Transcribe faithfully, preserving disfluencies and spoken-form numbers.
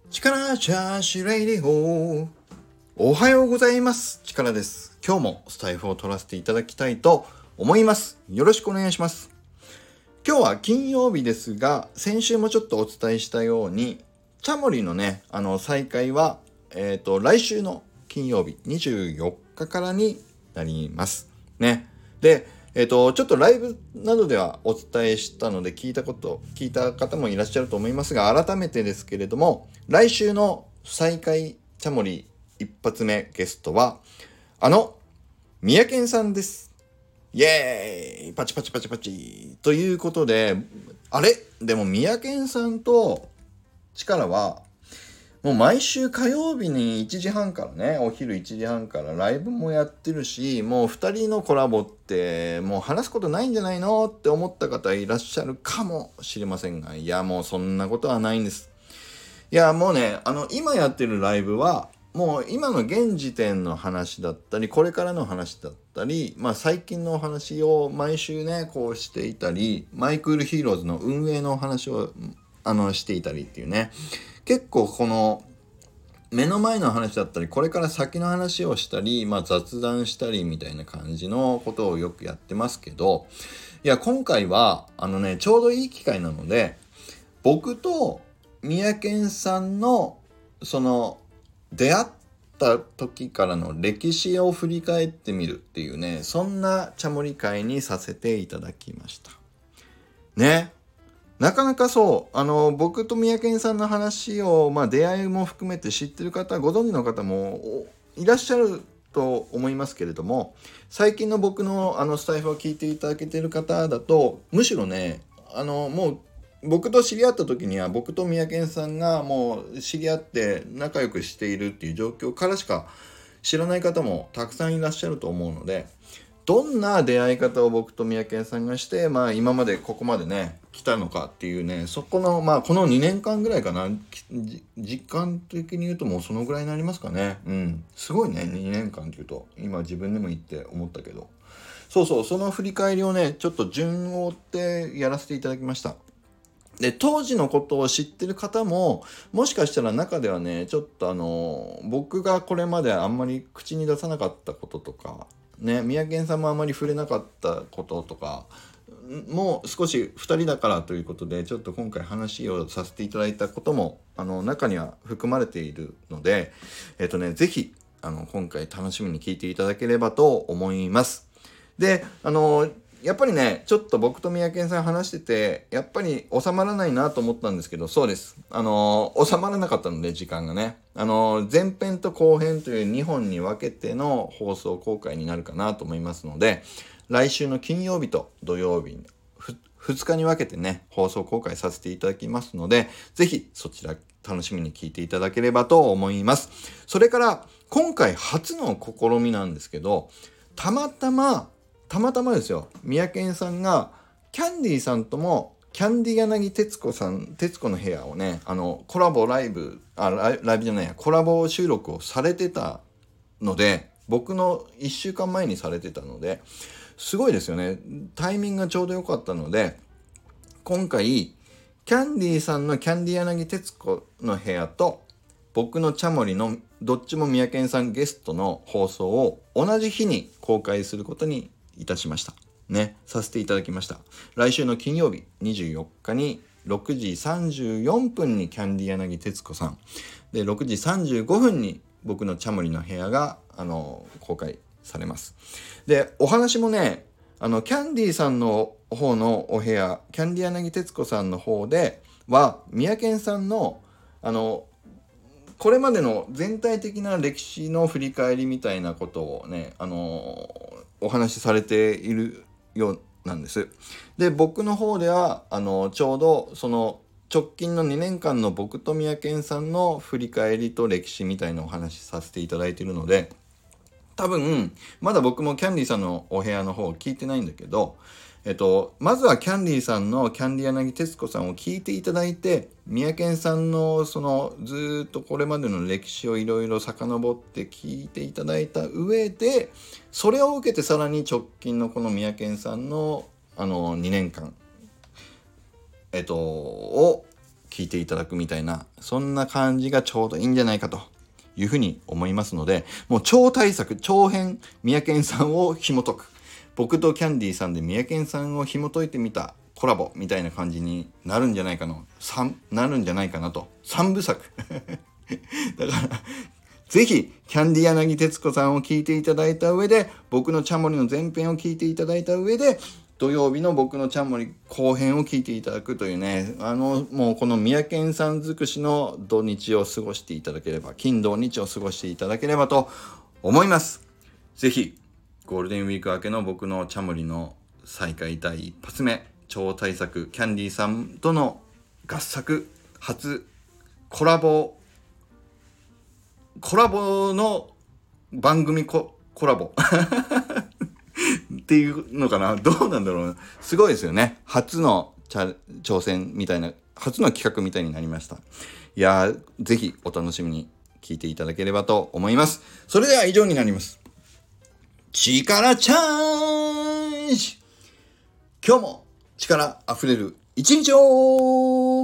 力チャーシュレイディオ。おはようございます。力です。今日もスタイフを取らせていただきたいと思います。よろしくお願いします。今日は金曜日ですが、先週もちょっとお伝えしたように、チャモリのね、あの再開は、えっと、来週の金曜日にじゅうよっかからになりますね。で、えっと、ちょっとライブなどではお伝えしたので聞いたこと、聞いた方もいらっしゃると思いますが、改めてですけれども、来週の再開チャモリ一発目ゲストは、あの、三宅さんです。イエーイパチパチパチパチということで、あれでも三宅さんと力は、もう毎週火曜日にいちじはんからね、お昼いちじはんからライブもやってるし、もうふたりのコラボってもう話すことないんじゃないのって思った方いらっしゃるかもしれませんが、いやもうそんなことはないんです。いやもうね、あの今やってるライブはもう今の現時点の話だったり、これからの話だったり、まあ最近のお話を毎週ねこうしていたり、マイクールヒーローズの運営のお話をあのしていたりっていうね、結構この目の前の話だったり、これから先の話をしたり、まあ雑談したりみたいな感じのことをよくやってますけど、いや今回はあのねちょうどいい機会なので、僕と三宅さんのその出会った時からの歴史を振り返ってみるっていうね、そんなチャモリ会にさせていただきましたね。なかなかそうあの僕と三宅さんの話を、まあ、出会いも含めて知ってる方、ご存知の方もいらっしゃると思いますけれども、最近の僕のあのスタイフを聞いていただけている方だと、むしろねあのもう僕と知り合った時には、僕と三宅さんがもう知り合って仲良くしているっていう状況からしか知らない方もたくさんいらっしゃると思うので、どんな出会い方を僕と三宅さんがして、まあ今までここまでね来たのかっていうね、そこのまあこのにねんかんぐらいかな、実感的に言うともうそのぐらいになりますかね。うんすごいね、にねんかんっていうと今自分でも言って思ったけど、そうそう、その振り返りをねちょっと順を追ってやらせていただきました。で当時のことを知ってる方ももしかしたら中ではね、ちょっとあの僕がこれまであんまり口に出さなかったこととかね、三宅さんもあまり触れなかったこととかもう少しふたりだからということで、ちょっと今回話をさせていただいたこともあの中には含まれているので、えっとねぜひあの今回楽しみに聞いていただければと思います。であのやっぱりねちょっと僕と三宅さん話してて、やっぱり収まらないなと思ったんですけど、そうです、あの収まらなかったので時間がね、あの前編と後編というにほんに分けての放送公開になるかなと思いますので、来週の金曜日と土曜日ふつかに分けてね放送公開させていただきますので、ぜひそちら楽しみに聞いていただければと思います。それから今回初の試みなんですけど、たまたまたまたまですよ、三宅さんがキャンディーさんともキャンディ柳徹子さん、徹子の部屋をね、あのコラボライブあライライブじゃないやコラボ収録をされてたので、僕のいっしゅうかんまえにされてたので、すごいですよね。タイミングがちょうど良かったので、今回キャンディーさんのキャンディ柳徹子の部屋と僕のチャモリのどっちも三宅さんゲストの放送を同じ日に公開することにいたしましたね、させていただきました。来週の金曜日にじゅうよっかにろくじさんじゅうよんぷんにキャンディ柳徹子さんで、ろくじさんじゅうごふんに僕のチャモリの部屋があの公開されます。でお話もね、あのキャンディーさんの方のお部屋、キャンディ柳徹子さんの方では三宅さんのあのこれまでの全体的な歴史の振り返りみたいなことをね、あのお話しされているようなんです。で僕の方ではあのちょうどその直近のにねんかんの僕と三宅さんの振り返りと歴史みたいなお話しさせていただいているので、多分まだ僕もキャンディーさんのお部屋の方を聞いてないんだけど、えっと、まずはキャンディーさんのキャンディ柳徹子さんを聞いていただいて、三宅さんのそのずっとこれまでの歴史をいろいろ遡って聞いていただいた上で、それを受けてさらに直近のこの三宅さんのあのにねんかんえっとを聞いていただくみたいな、そんな感じがちょうどいいんじゃないかというふうに思いますので、もう超大作、長編、三宅さんを紐解く。僕とキャンディーさんで三宅さんを紐解いてみたコラボみたいな感じになるんじゃないかな、なるんじゃないかなと。三部作。だから、ぜひ、キャンディ柳徹子さんを聞いていただいた上で、僕のチャモリの前編を聞いていただいた上で、土曜日の僕のチャモリ後編を聞いていただくというね、あの、もうこの三宅さん尽くしの土日を過ごしていただければ、金土日を過ごしていただければと思います。ぜひ、ゴールデンウィーク明けの僕のチャモリの再開第一発目、超大作、キャンディーさんとの合作、初コラボ、コラボの番組 コ, コラボっていうのかな、どうなんだろう。すごいですよね。初の挑戦みたいな、初の企画みたいになりました。いやー、ぜひお楽しみに聞いていただければと思います。それでは以上になります。力チャージ。今日も力あふれる一日を